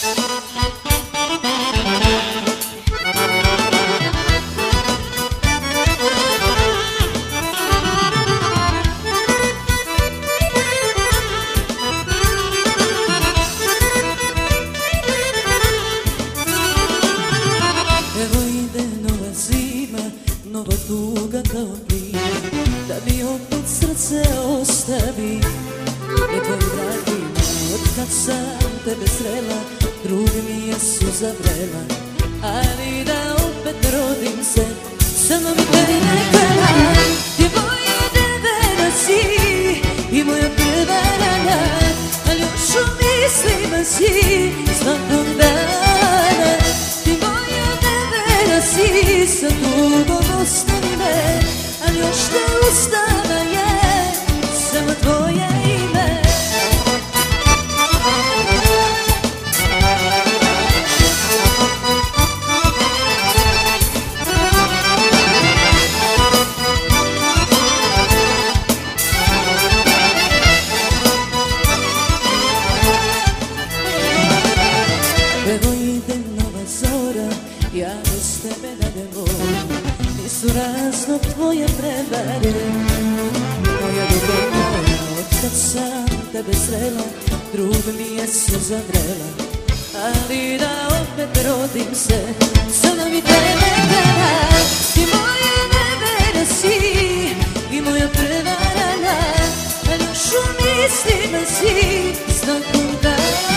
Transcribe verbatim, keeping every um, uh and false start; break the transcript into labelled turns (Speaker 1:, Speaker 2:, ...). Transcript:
Speaker 1: Nova tuga kao plin, da mi opet srce ostavi na tvojim vratima. Otkad sam tebe srela, drugi mi je suza vrela, ali da opet rodim se, samo mi te ne hvela. Ti moja nevera si i moja prva rana, ali još u mislima si svakog dana. Ti moja nevera si, sa tugom ostavi me, ali još te ustava je samo tvoje ime. Evo ide nova zora, ja bez tebe da ne volim, nisu razlog tvoje prevare. Moja ljubav moja, otkad sam tebe srela, druga mi je suza vrela, ali da opet rodim se, samo mi te ne hvela. Ti moja nevera si i moja prva rana, ali još u mislima si svakog dana.